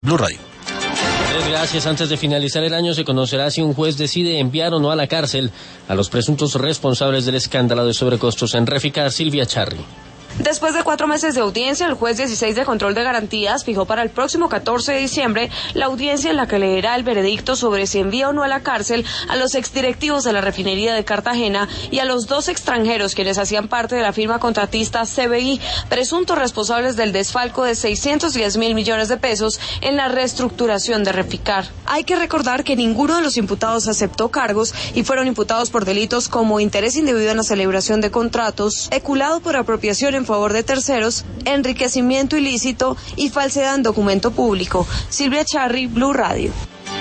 Blue Radio. Gracias. Antes de finalizar el año se conocerá si un juez decide enviar o no a la cárcel a los presuntos responsables del escándalo de sobrecostos en Reficar. Silvia Charri. Después de 4 meses de audiencia, el juez 16 de control de garantías fijó para el próximo 14 de diciembre la audiencia en la que leerá el veredicto sobre si envía o no a la cárcel a los exdirectivos de la refinería de Cartagena y a los 2 extranjeros quienes hacían parte de la firma contratista CBI, presuntos responsables del desfalco de 610.000 millones de pesos en la reestructuración de Reficar. Hay que recordar que ninguno de los imputados aceptó cargos y fueron imputados por delitos como interés indebido en la celebración de contratos, peculado por apropiación en favor de terceros, enriquecimiento ilícito y falsedad en documento público. Silvia Charri, Blue Radio.